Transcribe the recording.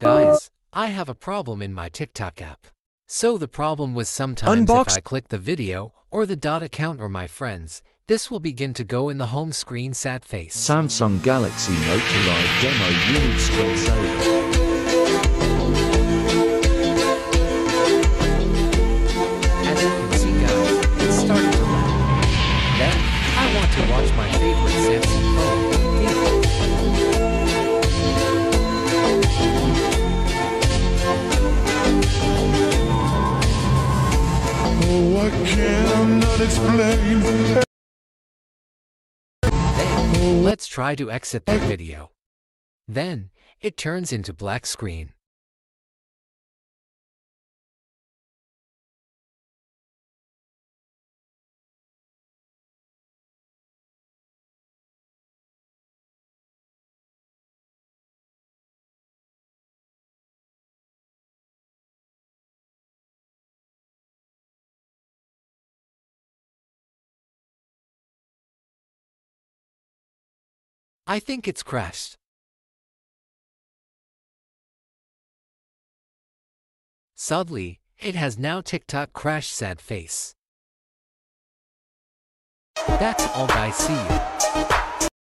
Guys, I have a problem in my TikTok app. So the problem was sometimes Unbox. if I click the video or the dot account or my friends, this will begin to go in the home screen sad face. Samsung Galaxy Note to Live Demo Unit Screensaver. As you can see guys, it started to lag. Then, I want to watch my favorite Samsung phone, video. Oh, I cannot explain. Then, let's try to exit the video. Then, it turns into black screen. I think it's crashed. Sadly, it has now TikTok crash sad face. That's all guys, see you.